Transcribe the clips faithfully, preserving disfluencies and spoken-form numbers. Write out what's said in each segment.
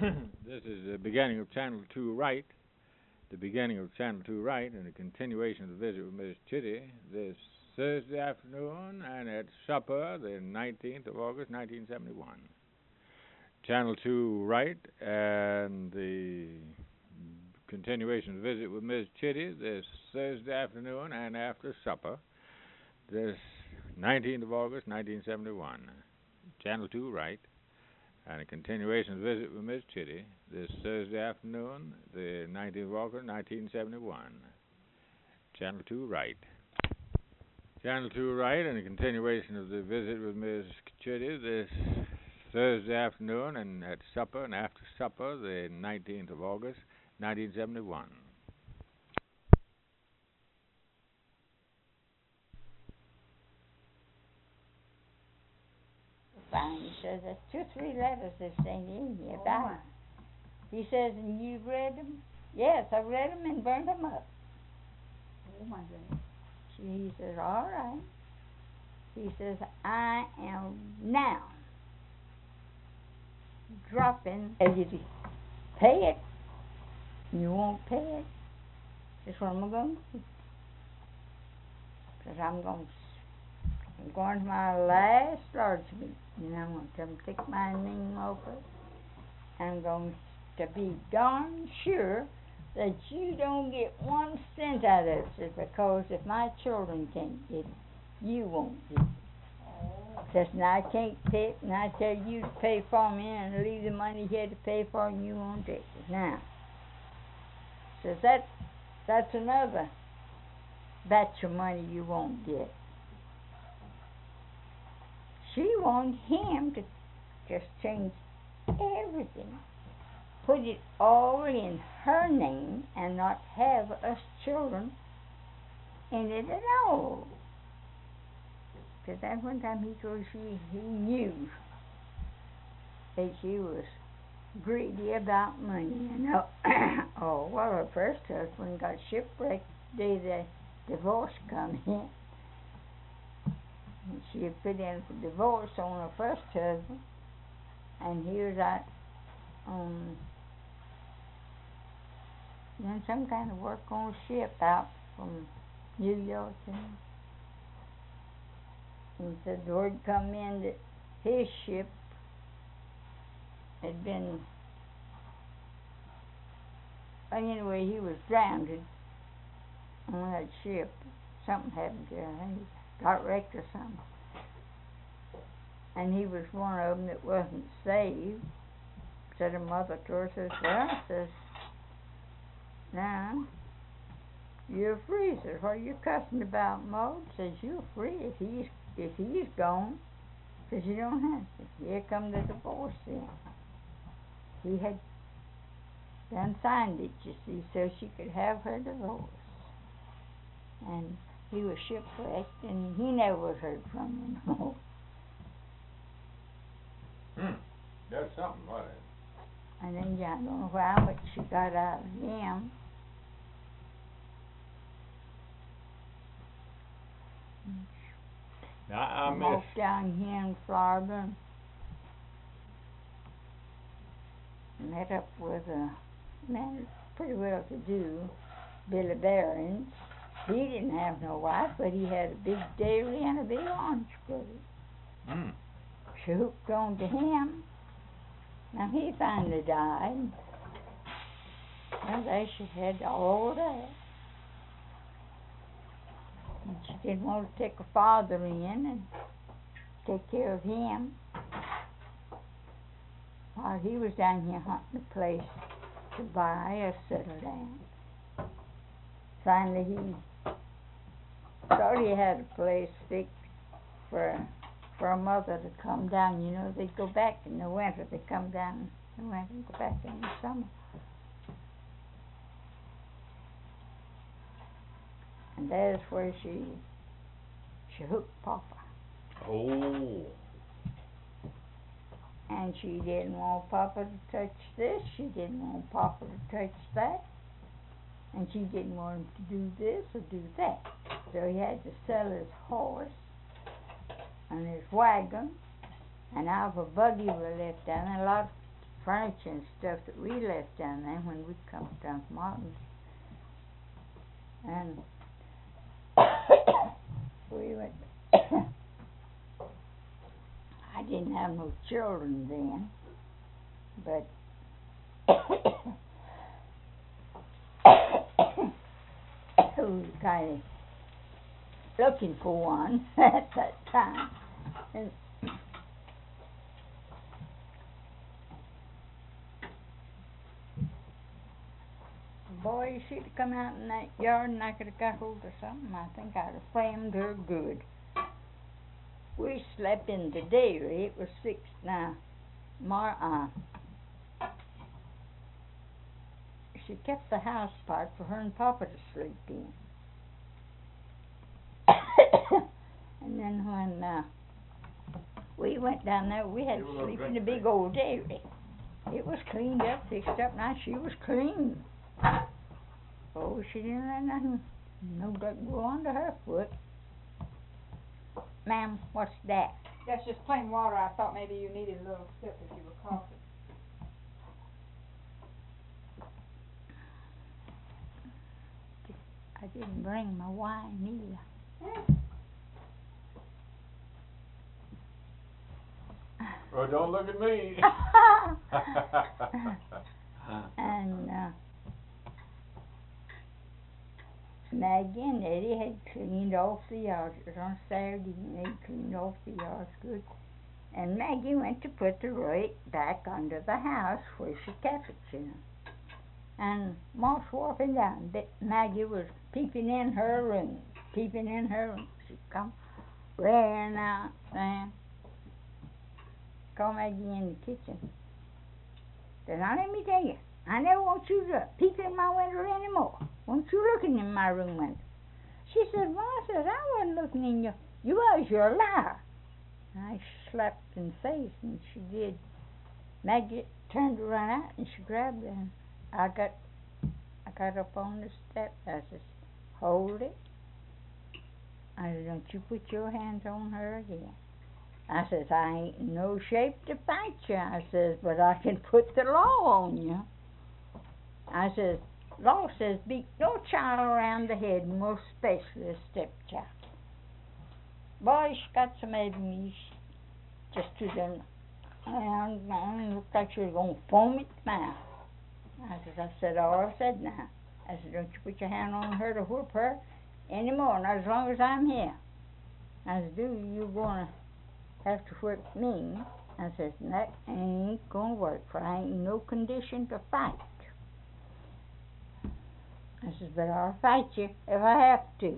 This is the beginning of Channel two Right, the beginning of Channel two Right, and a continuation of the visit with Miss Chitty this Thursday afternoon and at supper the nineteenth of August, nineteen seventy-one. Channel two Right and the continuation of the visit with Miss Chitty this Thursday afternoon and after supper this nineteenth of August, nineteen seventy-one. Channel two Right and a continuation of the visit with Miss Chitty this Thursday afternoon, the nineteenth of August, nineteen seventy-one. Channel two Right. Channel two Right and a continuation of the visit with Miss Chitty this Thursday afternoon and at supper and after supper, the nineteenth of August, nineteen seventy-one. Fine. He says, there's two or three letters that ain't in here about him. He says, and you've read them? Yes, I read them and burned them up. Oh, my goodness. He says, all right. He says, I am now dropping as you pay it. You won't pay it. That's what I'm going to do. Because I'm going to I'm going to my last Lord's meeting, and I'm going to tell them to take my name off it. I'm going to be darn sure that you don't get one cent out of it, because if my children can't get it, you won't get it. Because now I can't pay it, and I tell you to pay for me, and leave the money here to pay for it, and you won't take it. Now, so that, that's another batch of money you won't get. She wants him to just change everything, put it all in her name, and not have us children in it at all. Because that one time he told she he knew that she was greedy about money. You know. Oh, well, her first husband got shipwrecked the day the divorce come in. She had put in for divorce on her first husband, and he was out um, doing some kind of work on a ship out from New York. And, and said the word come in that his ship had been, anyway, he was drowned on that ship. Something happened to him. I think he got wrecked or something. And he was one of them that wasn't saved. Said her mother to her, says, well, says, now, you're free. Says, what are you cussing about, Maud? Says, you're free if he's, if he's gone. Says, you don't have to. Here come the divorce then. He had done signed it, you see, so she could have her divorce. And he was shipwrecked, and he never was heard from no more. Hmm. That's something, wasn't it? And then, yeah, I don't know how much she got out of him. Now, I I'm miss... off down here in Florida. Met up with a man pretty well to do, Billy Barons. He didn't have no wife, but he had a big dairy and a big orange grove. Hmm. She hooked on to him. Now he finally died. Well, there she had all that. And she didn't want to take her father in and take care of him. While he was down here hunting a place to buy or settle down. Finally he thought he had a place fixed for for a mother to come down. You know, they'd go back in the winter. They come down in the winter and go back in the summer. And there's where she she hooked Papa. Oh. And she didn't want Papa to touch this. She didn't want Papa to touch that. And she didn't want him to do this or do that. So he had to sell his horse and his wagon, and our buggy were left down, and a lot of furniture and stuff that we left down there when we come down from Martin's. And we went. I didn't have no children then, but we were kind of looking for one at that time. And boy, she'd have come out in that yard and I could have got hold of something. I think I'd have framed her good. We slept in the dairy. It was six now. Mar uh, she kept the house part for her and Papa to sleep in. And then when uh, we went down there, we had to sleep in the big old dairy. It was cleaned up, fixed up nice. She was clean. Oh, she didn't let nothing, no dirt go under her foot. Ma'am, what's that? That's just plain water. I thought maybe you needed a little sip if you were coughing. I didn't bring my wine either. Well, don't look at me. And uh, Maggie and Eddie had cleaned off the yards. It was on Saturday, and they cleaned off the yards good. And Maggie went to put the rake back under the house where she kept it, you know. And Moss walking down, but Maggie was peeping in her room, peeping in her room. She'd come rearing out, saying, call Maggie in the kitchen. Said, now let me tell you, I never want you to peep in my window anymore. Want you looking in my room window. She said, Ma, says, I wasn't looking in your, you was, you're a liar. I slapped in the face, and she did. Maggie turned to run out, and she grabbed her. I got, I got up on the step. I said, hold it. I said, don't you put your hands on her again. I says, I ain't in no shape to fight you. I says, but I can put the law on you. I says, law says beat no child around the head, most especially a stepchild. Boy, she got so mad at me, she just to them, and it looked like she was going to foam at the mouth. I says, I said all I said now. I said, don't you put your hand on her to whoop her anymore, not as long as I'm here. I said, do you going to have to whip me? I says, that ain't going to work, for I ain't in no condition to fight. I says, but I'll fight you if I have to.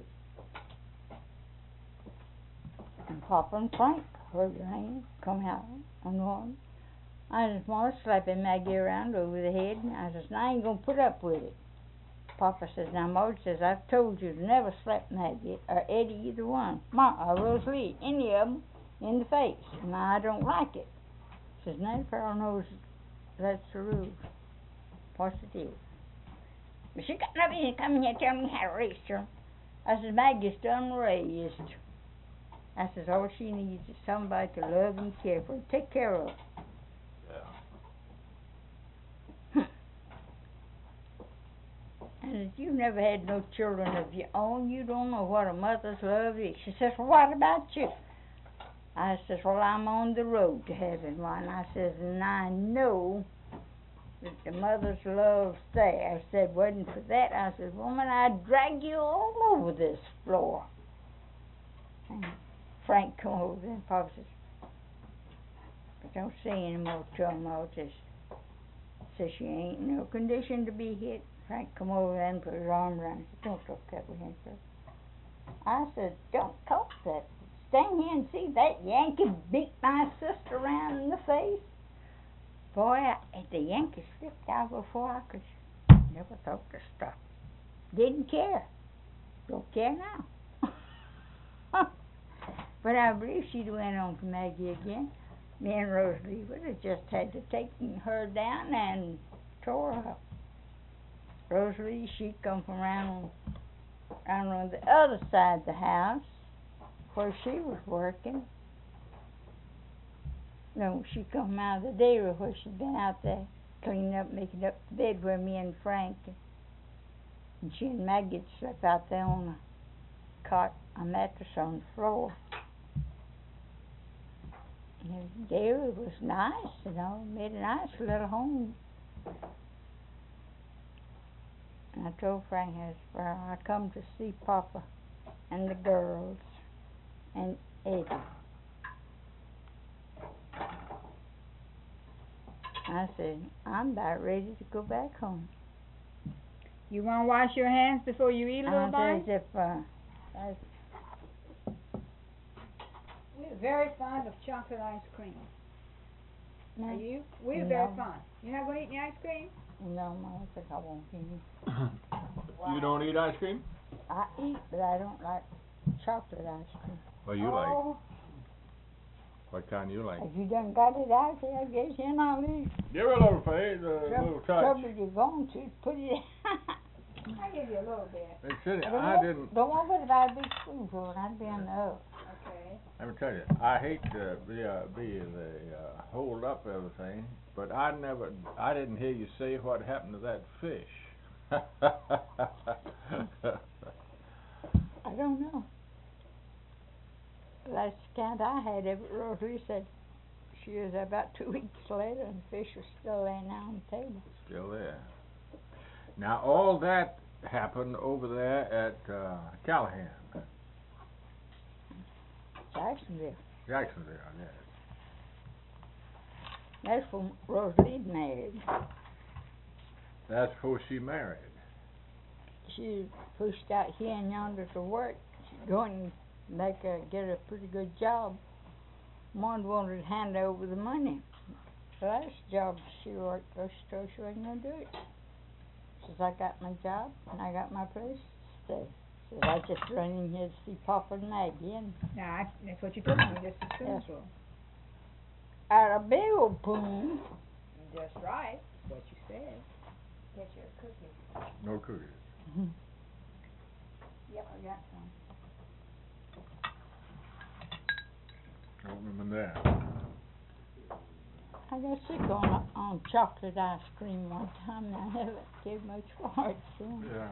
And Papa and Frank heard the rain come out on the horn. I just want to slapping Maggie around over the head, and I says, I ain't going to put up with it. Papa says, now, Marge says, I've told you to never slap Maggie or Eddie, either one, Ma or Rosalie, any of them, in the face, and I don't like it. Says, now, the fellow knows that's the rule. What's it is? But she got no business coming here telling me how to raise her. I says, Maggie's done raised. I says, all she needs is somebody to love and care for her, take care of her. And if you've never had no children of your own, you don't know what a mother's love is. She says, well, what about you? I says, well, I'm on the road to having one. I says, and I know that the mother's love's there. I said, wasn't for that. I says, woman, I'd drag you all over this floor. And Frank come over there, and Papa says, but don't say any more to him. I'll just say she ain't in no condition to be hit. Frank come over there and put his arm around her. He said, don't talk that way, Henry. I said, don't talk that. Stand here and see that Yankee beat my sister around in the face. Boy, I, the Yankee slipped out before I could. Never thought to stop. Didn't care. Don't care now. But I believe she'd went on to Maggie again. Me and Rosalie would have just had to take her down and tore her up. Rosalie, she'd come from around, around on the other side of the house where she was working. No, she come out of the dairy where she'd been out there cleaning up, making up the bed where me and Frank and she and Maggie slept out there on a cot, a mattress on the floor. And the dairy was nice, you know, made a nice little home. And I told Frank, I said, well, I come to see Papa and the girls and Eddie. I said, I'm about ready to go back home. You want to wash your hands before you eat, little I boy? said, if, uh, I, We're very fond of chocolate ice cream. no, Are you? We're No. very fond. You're not going to eat any ice cream? no, I don't think I won't eat. You don't eat ice cream? I eat, but I don't like chocolate ice cream. What you oh, What kind you like? If you done got it out there, I guess you know, leave. Give her a little fade, a little touch. Trouble you're going to, put it I'll give you a little bit. Hey, City, Don't I want- didn't, Don't want to put about a big spoonful, and I'd be on the up. Okay. let me tell you, I hate to be, uh, be the, uh, hold up everything, but I never, I didn't hear you say what happened to that fish. I don't know. Last count I had of it, Rosalie said she was about two weeks later and the fish was still laying there on the table. Still there. Now, all that happened over there at, uh, Callahan, Jacksonville. Jacksonville, yes. That's when Rosalie married. That's before she married. She pushed out here and yonder to work. She'd go and make a, get a pretty good job. One wanted to hand over the money. The last job she worked for, she told she wasn't going to do it. Says, I got my job and I got my place to stay. Says, I just run in here to see Papa and Maggie. And Now, I, that's what you told me, just a spoonful. out of big old spoon. That's right. That's what you said. Get your cookies. No cookies. Yep, I got some. Open them in there. I got sick on, on chocolate ice cream one time and I haven't cared much for it since. Yeah.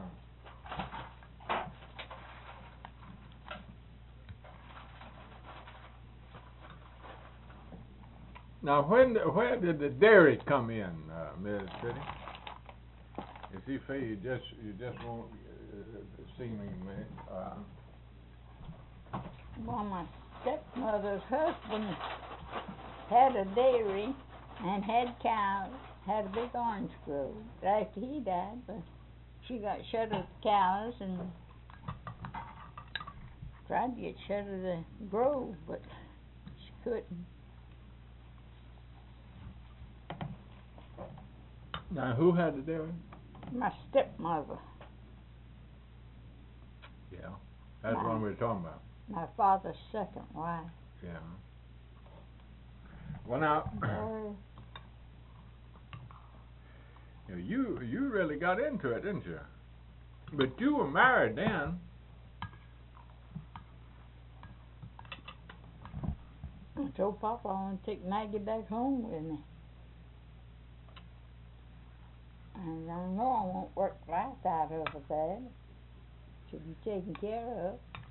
Now, when, where did the dairy come in, uh, Miss City? Is he say you just, you just won't, uh, seemingly, uh, Well, my stepmother's husband had a dairy and had cows, had a big orange grove. But after he died, but she got shut of the cows and tried to get shut of the grove, but she couldn't. now, who had the dairy? My stepmother, Yeah. That's the one we were talking about. my father's second wife. Yeah. Well, now, Uh, you know, you you really got into it, didn't you? But you were married then. I told Papa I want to take Maggie back home with me. And I know I won't work life out of her there. She'll be taken care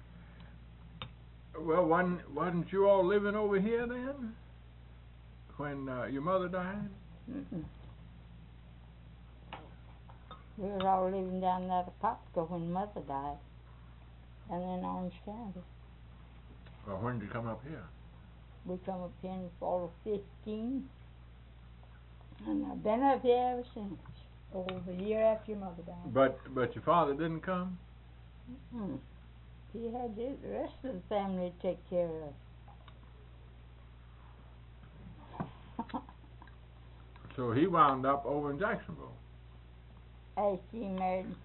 of. Well, wasn't, wasn't you all living over here then? When uh, your mother died? Mm-mm. We was all living down there at Popsicle when Mother died. And in Orange County. Well, when did you come up here? We come up here in the fall of fifteen. And I've been up here ever since. Oh, the year after your mother died. But but your father didn't come? Mm-mm. He had the the rest of the family to take care of. So he wound up over in Jacksonville. After he married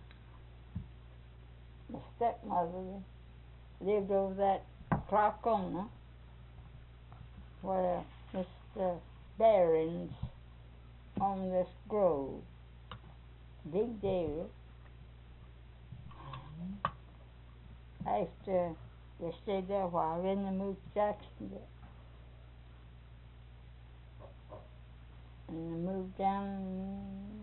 my stepmother, lived over that Clarkona where Mister Barron's on this grove. Big dairy. After they stayed there a while, then they moved to Jacksonville. and they moved down.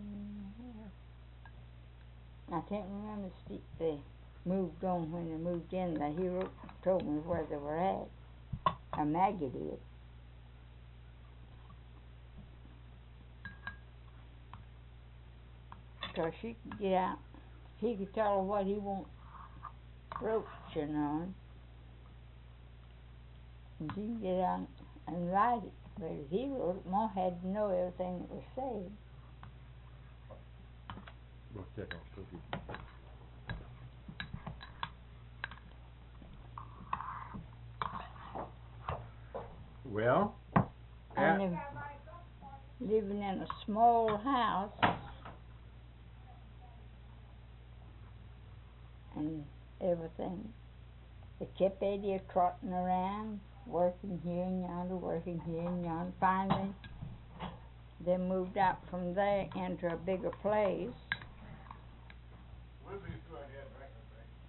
I can't remember the street they moved on when they moved in. The hero told me where they were at. Or Maggie did. Because she could get out. He could tell her what he wants roaching on. And she could get out and write it. But if he wrote it, Ma had to know everything that was said. What's that on cookie? Well, And they're living in a small house. And everything. They kept Eddie trotting around, working here and yonder, working here and yonder. Finally, they moved out from there into a bigger place. We'll be through here in record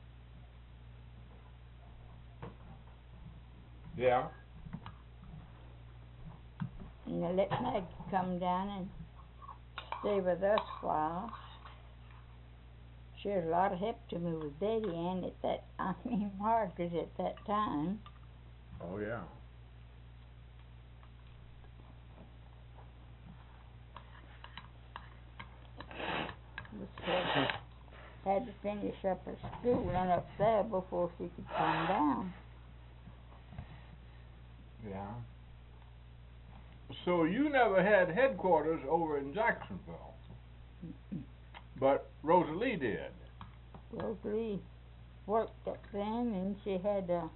break. Yeah. And they let Maggie come down and stay with us a while. She was a lot of help to me with Betty Ann at that, I mean Margaret at that time. Oh, yeah. Had, had to finish up her schooling up there before she could come down. Yeah. So you never had headquarters over in Jacksonville, Mm-mm. but Rosalie did. Rosalie worked up then, and she had uh,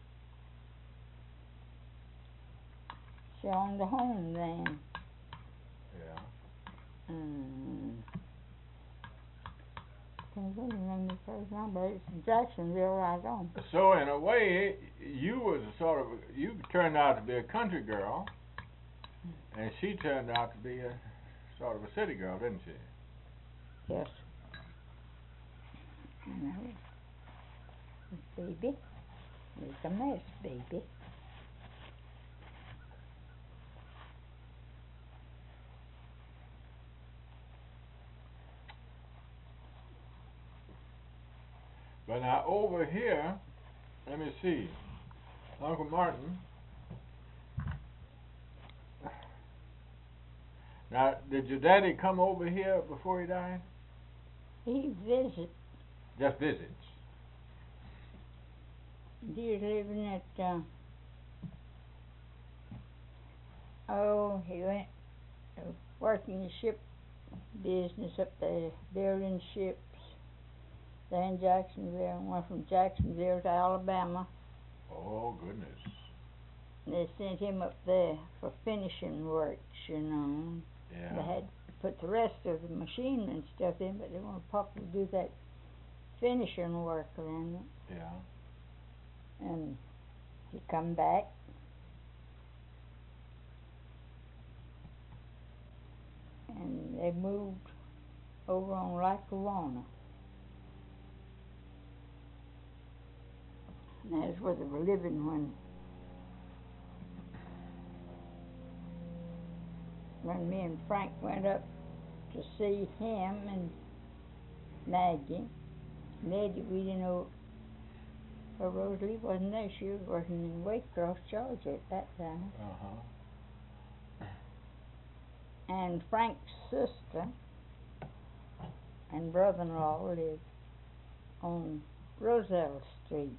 she owned a home then. Yeah. Mm. Can't really remember the first number. It's Jacksonville right on. So in a way, you was a sort of a, you turned out to be a country girl, and she turned out to be a sort of a city girl, didn't she? Yes. I know. Baby. It's a mess, baby. But now over here, let me see, Uncle Martin. Now, did your daddy come over here before he died? He visited. Just visits. He was living at, uh, oh, he went uh, working the ship business up there, building ships there in Jacksonville, and went from Jacksonville to Alabama. Oh, goodness. And they sent him up there for finishing works, you know. Yeah. They had to put the rest of the machine and stuff in, but they wanted Papa to do that finishing work around it. Yeah. And he come back. And they moved over on Lackawanna. And that's where they were living when when me and Frank went up to see him and Maggie. Maggie, we didn't know, well, Rosalie wasn't there. She was working in Waycross, Georgia at that time. Uh-huh. And Frank's sister and brother-in-law lived on Roselle Street.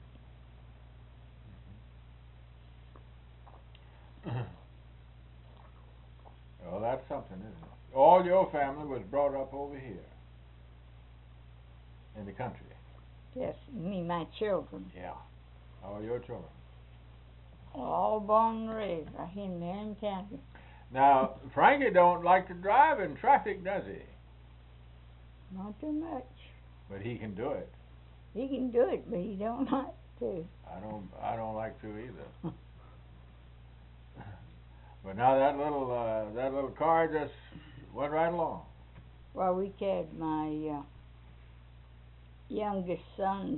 Well, that's something, isn't it? All your family was brought up over here in the country. Yes, me, my children. Yeah. All your children. All born and raised right here in Marion County. Now, Frankie don't like to drive in traffic, does he? Not too much. But he can do it. He can do it, but he don't like to. I don't. I don't like to either. But now that little uh, that little car just went right along. Well, we carried my uh, youngest son's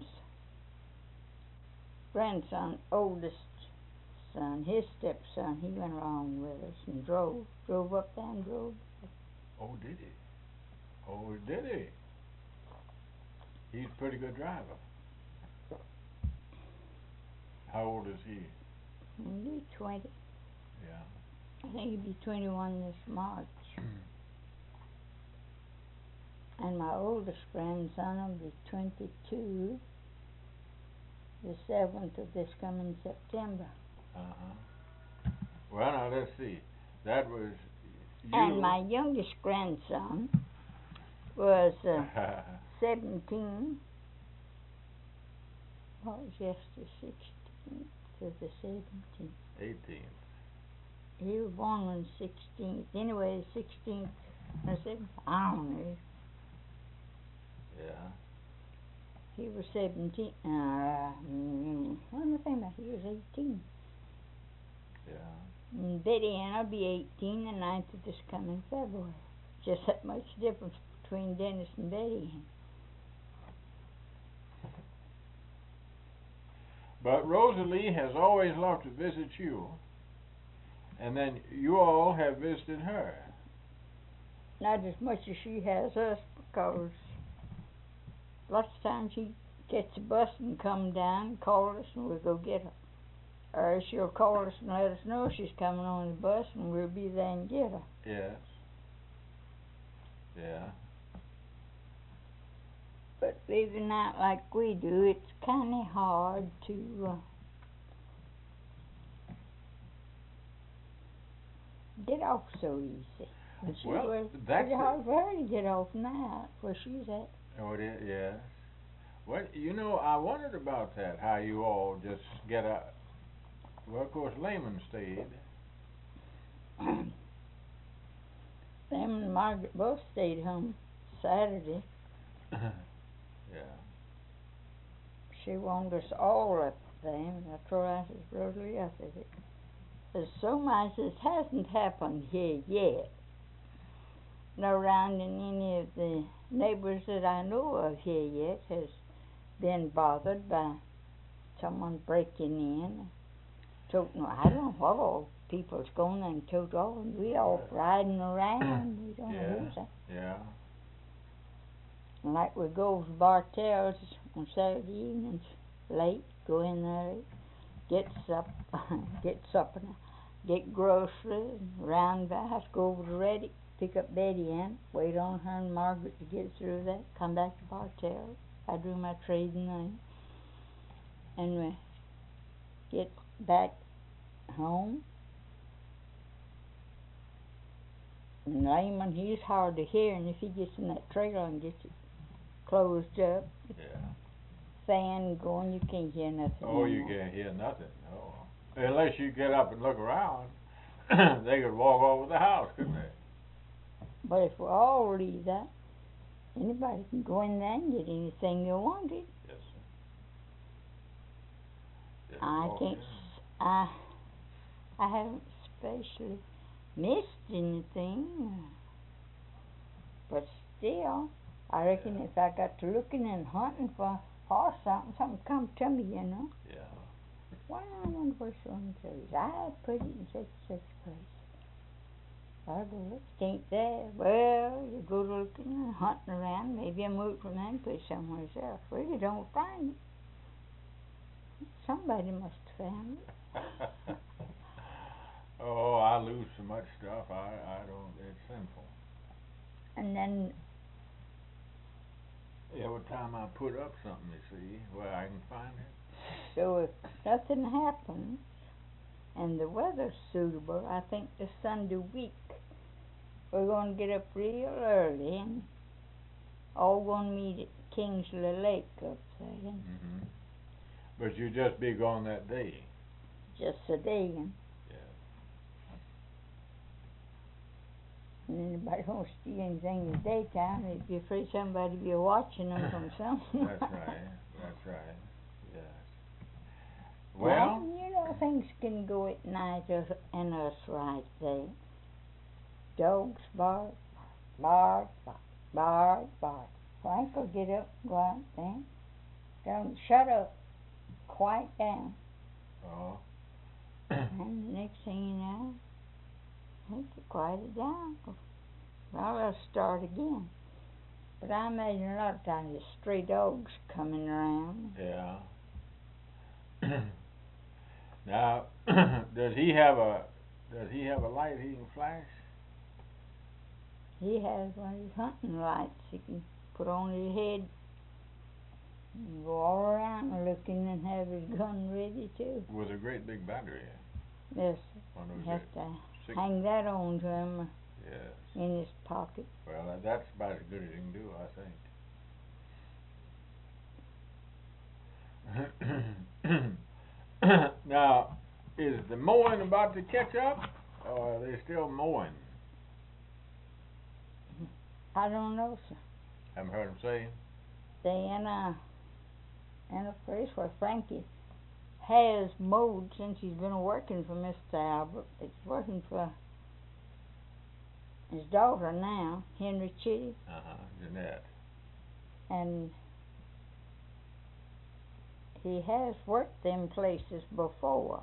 grandson, oldest son, his stepson. He went along with us and drove. drove up there and drove. Oh, did he? Oh, did he? He's a pretty good driver. How old is he? He's twenty. Yeah. I think he'll be twenty-one this March. And my oldest grandson will be twenty-two the seventh of this coming September. Uh-huh. Well, now, let's see. That was you. And my youngest grandson was uh, seventeen. What was yesterday? sixteenth to the seventeenth. eighteenth. He was born on the sixteenth. Anyway, sixteenth or seventeenth. I don't know. Yeah. He was seventeen. Uh, mm, what am I thinking about? He was eighteen. Yeah. And Betty Ann will be eighteen the ninth of this coming February. Just that much difference between Dennis and Betty Ann. But Rosalie has always loved to visit you, and then you all have visited her. Not as much as she has us, because lots of times she gets a bus and come down and call us and we'll go get her. Or she'll call us and let us know she's coming on the bus and we'll be there and get her. Yes. Yeah. But living out like we do, it's kind of hard to uh, get off so easy. But she Well, was that's pretty it. hard for her to get off now, where she's at. Oh, it is, yes. Well, you know, I wondered about that, how you all just get a... Well, of course, Layman stayed. Them and Margaret both stayed home Saturday. Yeah. She wanted us all up there, and I told her, I said, Rosalie, I said, there's so much that hasn't happened here yet. No around in any of the neighbors that I know of here yet has been bothered by someone breaking in. Toting, I don't know what all people's going and tote off, and we all riding around. We don't know who's that. Yeah. And like we go to Bartell's on Saturday evenings, late, go in there, get supper, get supper, get groceries, round back, go over to Reddick, pick up Betty Ann, wait on her and Margaret to get through that, come back to Bartell's. I do my trading then, and we get back home. And Layman, he's hard to hear, and if he gets in that trailer and gets it closed up, Yeah. fan going, you can't hear nothing. Oh, you anymore. can't hear nothing. Oh. Unless you get up and look around. They could walk over the house, couldn't they? But if we all leave that, anybody can go in there and get anything they wanted. Yes, sir. Just I walk can't, in. s- I, I haven't especially missed anything, uh, but still, I reckon Yeah. if I got to looking and hunting for, for something, something come to me, you know. Yeah. Why, I wonder where so and so is. I put it in such and such a place. I go, look, it ain't there. Well, you go looking and hunting around. Maybe I moved from there and put it somewhere else. Well, you don't find it. Somebody must have found it. Oh, I lose so much stuff. I, I don't, it's sinful. And then, Every time I put up something, you see, where I can find it. so if nothing happens and the weather's suitable, I think this Sunday week we're going to get up real early and all going to meet at Kingsley Lake up there. Mm-hmm. But you just be gone that day. Just a day. And Yeah. And anybody wants to see anything in the daytime, they'd be afraid somebody'd be watching them from something. That's right. That's right. Yes. Well, Well, you know, things can go at night us- and us right there. Dogs bark, bark, bark, bark, bark. Frank will get up and go out there. Don't shut up. Quiet down. oh, And the next thing you know, He could quiet it down. Well, they'll start again. But I imagine a lot of times there's stray dogs coming around. Yeah. Now, does he have a does he have a light he can flash? He has one of his hunting lights he can put on his head and go all around looking and have his gun ready too. With a great big battery. Yes, One of you those have great to six- hang that on to him Yes. in his pocket. Well, that- that's about as good as you can do, I think. Now, is the mowing about to catch up, or are they still mowing? I don't know, sir. Haven't heard them say. They in a in a place where Frankie has mowed since he's been working for Mister Albert. It's working for his daughter now, Henry Chitty, Uh huh. Jeanette. and he has worked them places before.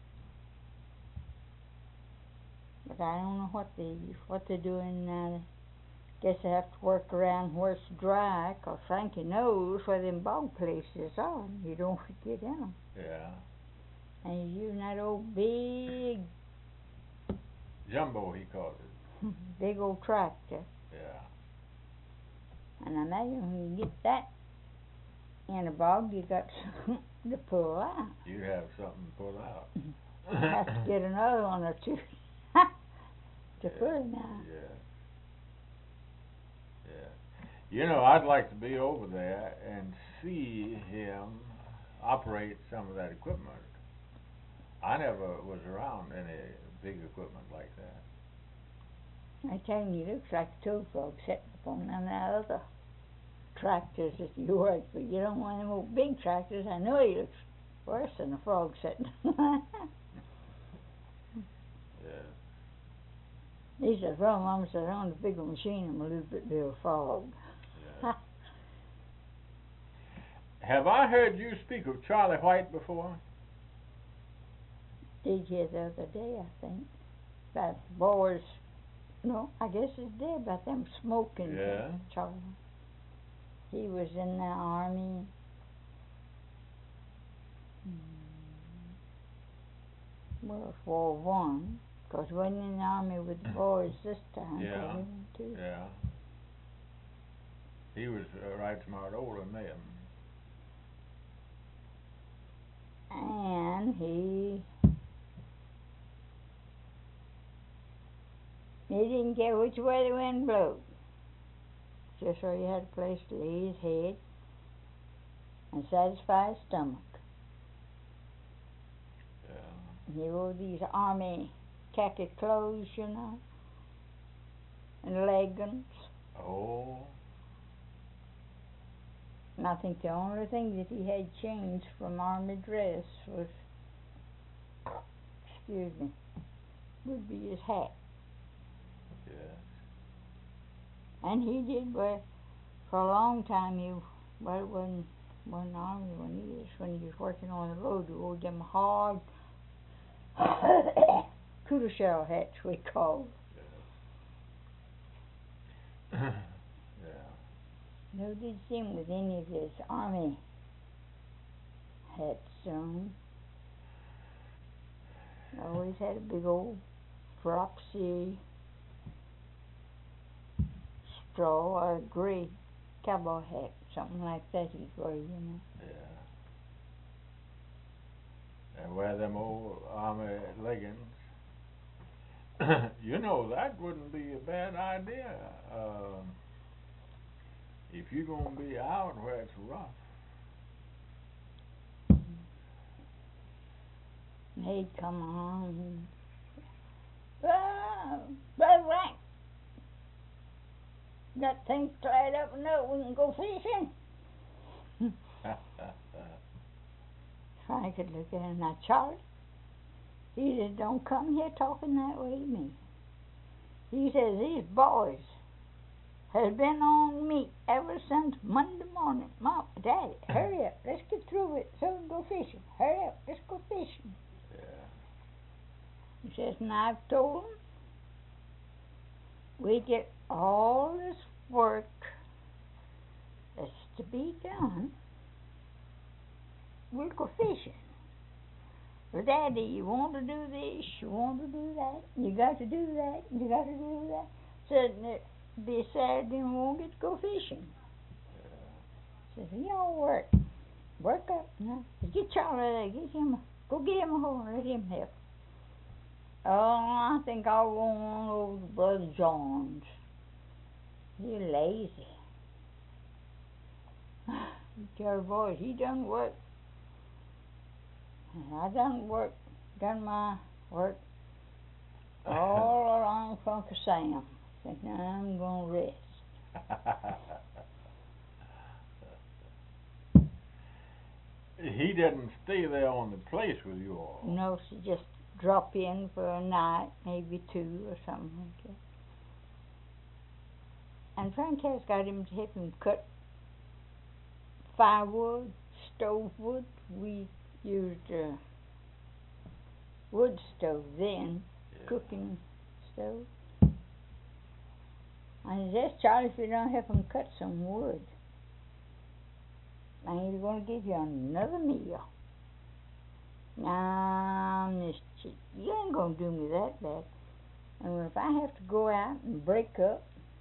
But I don't know what they what they're doing now. Guess they have to work around where it's dry, 'cause Frankie knows where them bog places are. You don't want to get in them. Yeah. And he's using that old big, Jumbo, he calls it. big old tractor. Yeah. And I imagine when you get that in a bog, you got something to pull out. You'd have something to pull out. You have to get another one or two to Yeah. pull him out. Yeah. Yeah. You know, I'd like to be over there and see him operate some of that equipment. I never was around any big equipment like that. I tell you, he looks like a toad frog sitting up on them other tractors that you work with. You don't want them old big tractors. I know he looks worse than a frog sitting. Yeah. He says, well, Mama said, on the bigger machine, I'm a little bit be a frog. Yeah. Have I heard you speak of Charlie White before? Did hear the other day, I think, about the boys. No, I guess it's dead about them smoking. Yeah. Charlie. He was in the army. World War One, 'cause he wasn't in the army with the boys this time. 'cause Yeah. he went too. Yeah. He was uh, right smart older than them. And he he didn't care which way the wind blew. Just so he had a place to lay his head and satisfy his stomach. Yeah. He wore these army khaki clothes, you know, and leggings. Oh. And I think the only thing that he had changed from army dress was, excuse me, would be his hat. Yes. And he did wear, for a long time, he, well, it wasn't, wasn't army when he was, when he was working on the road, he wore them hard cooter shell hats, we called. Yeah. No did see him with any of his army hats on. Always had a big old flopsy straw or gray cowboy hat, something like that he'd wear, you know. Yeah. And wear them old army leggings. You know, that wouldn't be a bad idea. Um, if you're going to be out where it's rough. And he'd come on and, oh, Brother Frank, got things cleared up enough, we can go fishing. Frank could look at him. Now, Charlie, he said, don't come here talking that way to me. He says, these boys has been on me ever since Monday morning. Mom, Daddy, hurry up, let's get through it so we can go fishing. Hurry up, let's go fishing. Yeah. He says, and I've told them we get all this work that's to be done, we'll go fishing. Well, Daddy, you want to do this, you want to do that, you got to do that, you got to do that. Suddenly it'll be Saturday and we won't get to go fishing. Says, you know, work. Work up now. Get Charlie there, get him, go get him a horn, let him help. Oh, I think I'll go on over to Brother John's. He's lazy. You tell the boys, he done work. And I done work, done my work all around Uncle Sam. Think now I'm gonna rest. He doesn't stay there on the place with you all. No, she just drop in for a night, maybe two or something like that. And Frank has got him to help him cut firewood, stove wood. We used a wood stove then, Yeah. cooking stove. I said, Charlie, if you don't help him cut some wood, I ain't going to give you another meal. Now, Mister You ain't going to do me that bad. And if I have to go out and break up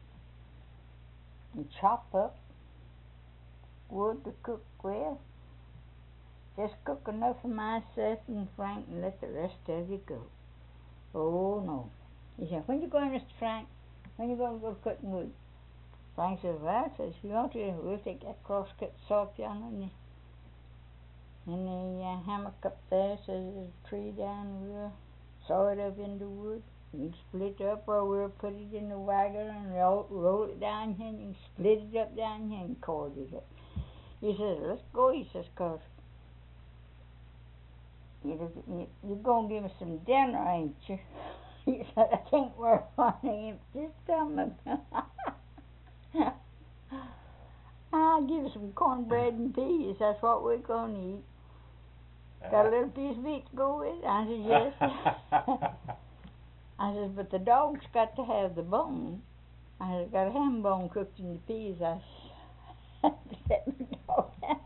and chop up wood to cook with, just cook enough for myself and Frank and let the rest of you go. Oh, no. He said, when you going, Mister Frank? When you going to go cutting wood? Frank says, well, says, if you want to, we'll take that crosscut saw up yonder and the, and the uh, hammock up there, says there's a tree down, we'll saw it up into wood. You can split it up, or we'll put it in the wagon and roll, roll it down here, and you can split it up down here and cord it up. He says, let's go, he says, cause you, you, you're going to give me some dinner, ain't you? He said, I can't work on an empty stomach. I'll give you some cornbread and peas. That's what we're going to eat. Uh, Got a little piece of meat to go with it? I said, yes. I said, but the dog's got to have the bone. I said, got a ham bone cooked in the peas. I said, let the dog have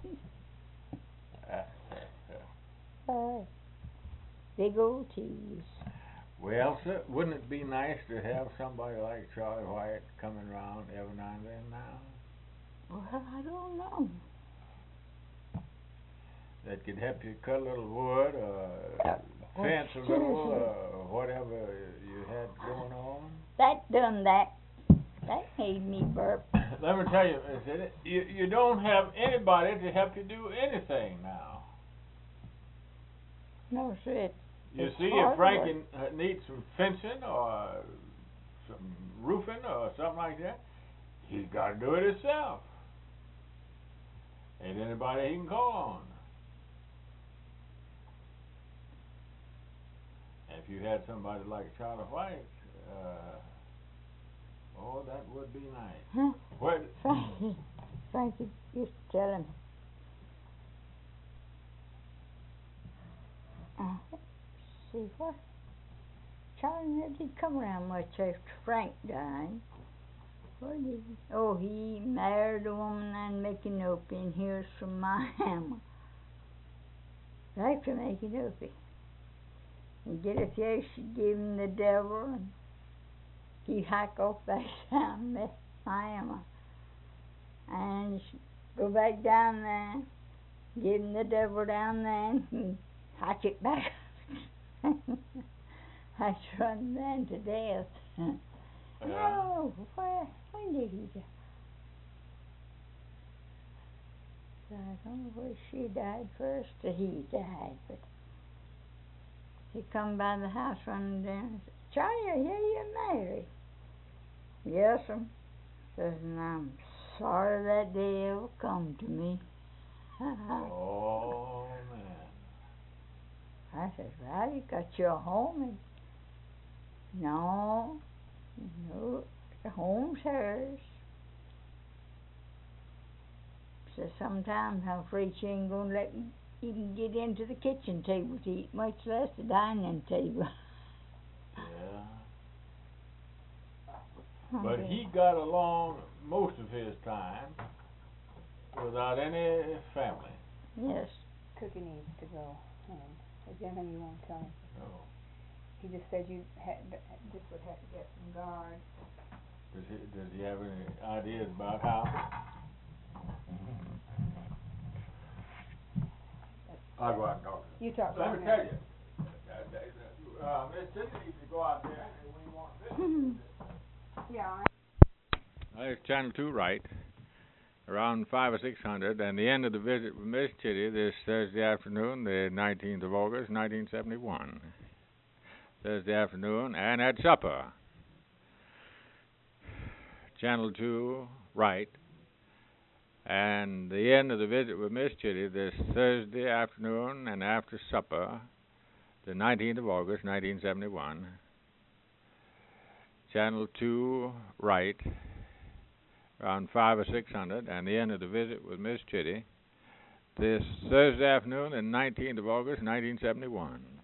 it. uh, big old teas. Well, sir, wouldn't it be nice to have somebody like Charlie White coming around every now and then now? Well, I don't know. That could help you cut a little wood, or uh, fence a little, or whatever you had going on. That done that. That made me burp. Let me tell you, you, you don't have anybody to help you do anything now. No, sir. You It's see, hard if Frank work. uh, needs some fencing or some roofing or something like that, he's got to do it himself. Ain't anybody he can call on. If you had somebody like Charlie White, uh, oh, that would be nice. Huh? What? Frank, Frank used to tell him. Uh, see what? Charlie never did come around much after Frank died. What did he? Oh, he married a woman named Mickey and here's from my hammer. Right from Mickey And get a here, she'd give him the devil, and he'd hike off back down to Miami. And she'd go back down there, give him the devil down there, and hike it back. I run them to death. Uh, No, where, when did he die? I don't know where she died first or he died, but he come by the house running down and said, Charlie, I hear you're married. Yes, sir. Says, and I'm sorry that day ever come to me. oh, man. I said, well, you got your home. And no, no, the home's hers. Says, sometimes I'm afraid she ain't going to let me even get into the kitchen table to eat, much less the dining table. Yeah. But Okay. he got along most of his time without any family. Yes. Cookie needs to go home. Is there anything you want to tell him? No. He just said you had, this would have to get some guards. Does he, does he have any ideas about how? I'll go out and talk to him. You talk to Let him me now. tell you, that, that, that, uh, Miss Cindy needs to go out there and when you want to visit. Yeah. There's Channel two right, around five or six hundred, and the end of the visit with Miss Chitty this Thursday afternoon, the nineteenth of August, nineteen seventy-one. Thursday afternoon, and at supper. Channel two right, and the end of the visit with Miss Chitty this Thursday afternoon, and after supper, the nineteenth of August, nineteen seventy-one. Channel two right, around five or six hundred, and the end of the visit with Miss Chitty this Thursday afternoon, the nineteenth of August, nineteen seventy-one.